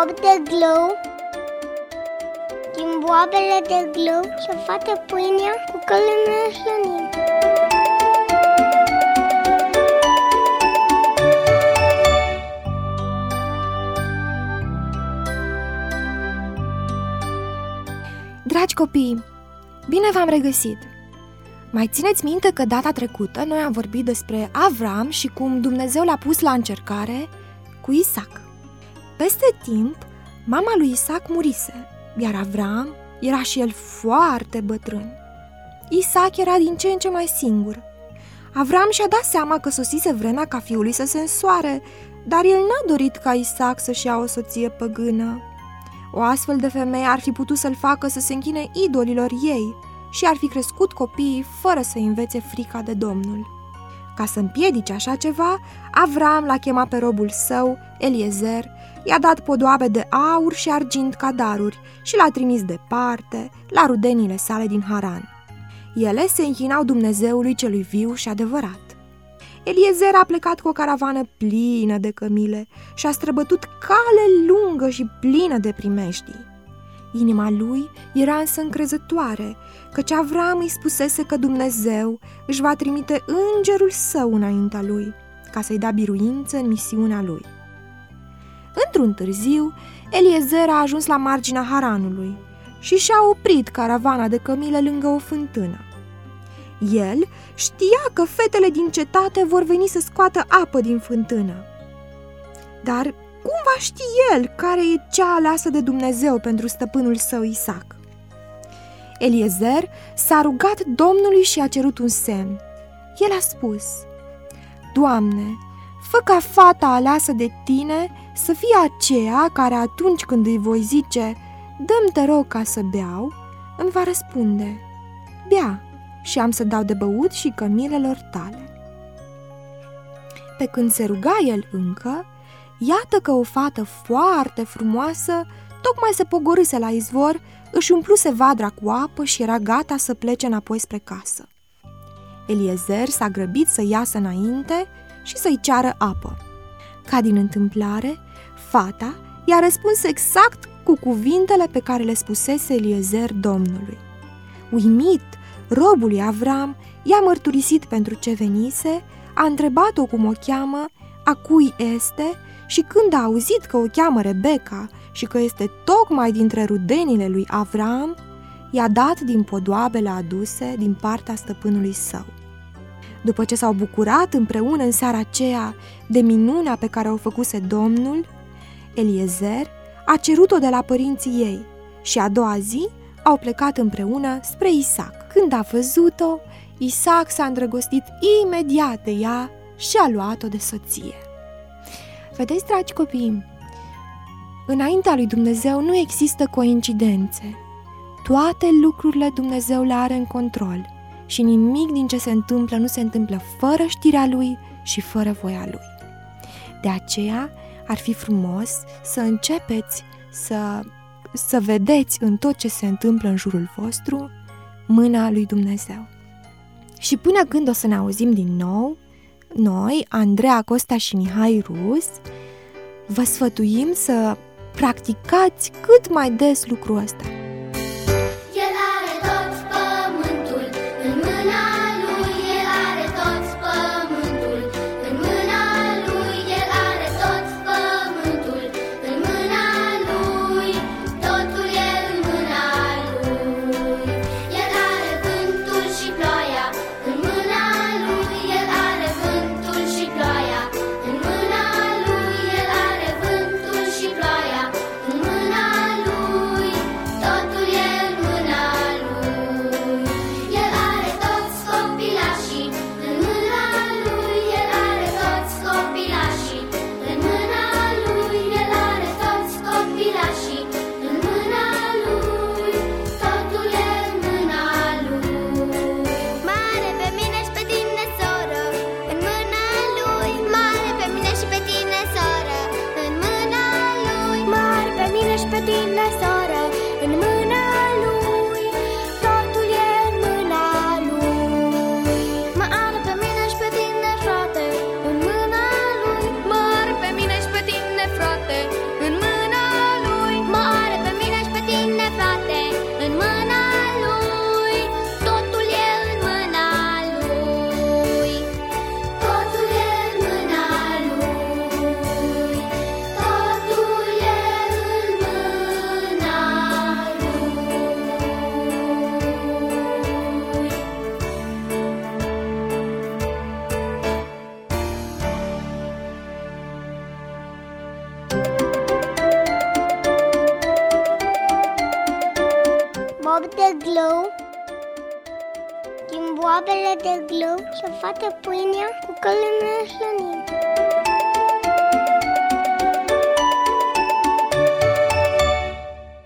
boab de glou, din boabele de glou și face pâinea cu călămile slănim. Dragi copii, bine v-am regăsit! Mai țineți minte că data trecută noi am vorbit despre Avram și cum Dumnezeu l-a pus la încercare cu Isaac. Peste timp, mama lui Isaac murise, iar Avram era și el foarte bătrân. Isaac era din ce în ce mai singur. Avram și-a dat seama că sosise vremea ca fiului să se însoare, dar el n-a dorit ca Isaac să-și ia o soție păgână. O astfel de femeie ar fi putut să-l facă să se închine idolilor ei și ar fi crescut copiii fără să învețe frica de Domnul. Ca să împiedice așa ceva, Avram l-a chemat pe robul său, Eliezer, i-a dat podoabe de aur și argint ca daruri și l-a trimis departe, la rudenile sale din Haran. Ele se închinau Dumnezeului celui viu și adevărat. Eliezer a plecat cu o caravană plină de cămile și a străbătut cale lungă și plină de primejdii. Inima lui era însă încrezătoare, căci Avram îi spusese că Dumnezeu își va trimite îngerul său înaintea lui, ca să-i dea biruință în misiunea lui. Într-un târziu, Eliezer a ajuns la marginea Haranului și și-a oprit caravana de cămile lângă o fântână. El știa că fetele din cetate vor veni să scoată apă din fântână. Dar cum va ști el care e cea aleasă de Dumnezeu pentru stăpânul său Isaac? Eliezer s-a rugat Domnului și a cerut un semn. El a spus: Doamne, fă ca fata aleasă de tine să fie aceea care atunci când îi voi zice: dă-mi te rog ca să beau, îmi va răspunde: bea și am să dau de băut și cămilelor tale. Pe când se ruga el încă, iată că o fată foarte frumoasă tocmai se pogorâse la izvor, își umpluse vadra cu apă și era gata să plece înapoi spre casă. Eliezer s-a grăbit să iasă înainte și să-i ceară apă. Ca din întâmplare, fata i-a răspuns exact cu cuvintele pe care le spusese Eliezer Domnului. Uimit, robul lui Avram i-a mărturisit pentru ce venise, a întrebat-o cum o cheamă, a cui este, și când a auzit că o cheamă Rebecca și că este tocmai dintre rudenile lui Avram, i-a dat din podoabele aduse din partea stăpânului său. După ce s-au bucurat împreună în seara aceea de minunea pe care o făcuse Domnul, Eliezer a cerut-o de la părinții ei și a doua zi au plecat împreună spre Isaac. Când a văzut-o, Isaac s-a îndrăgostit imediat de ea și a luat-o de soție. Vedeți, dragi copii, înaintea lui Dumnezeu nu există coincidențe. Toate lucrurile Dumnezeu le are în control și nimic din ce se întâmplă nu se întâmplă fără știrea Lui și fără voia Lui. De aceea ar fi frumos să începeți să vedeți în tot ce se întâmplă în jurul vostru mâna lui Dumnezeu. Și până când o să ne auzim din nou, noi, Andreea Costa și Mihai Rus, vă sfătuim să practicați cât mai des lucrul ăsta. El are tot pământul în mâna lui, el are tot pământul în mâna lui, el are tot pământul în mâna lui, totul e în mâna lui. El are vântul și ploaia în mâna lui, el are vântul și ploaia în mâna lui, el are vântul și ploaia în mâna lui. bob de glou, din boabele de glou și-o fată pâinea cu călămea slănită.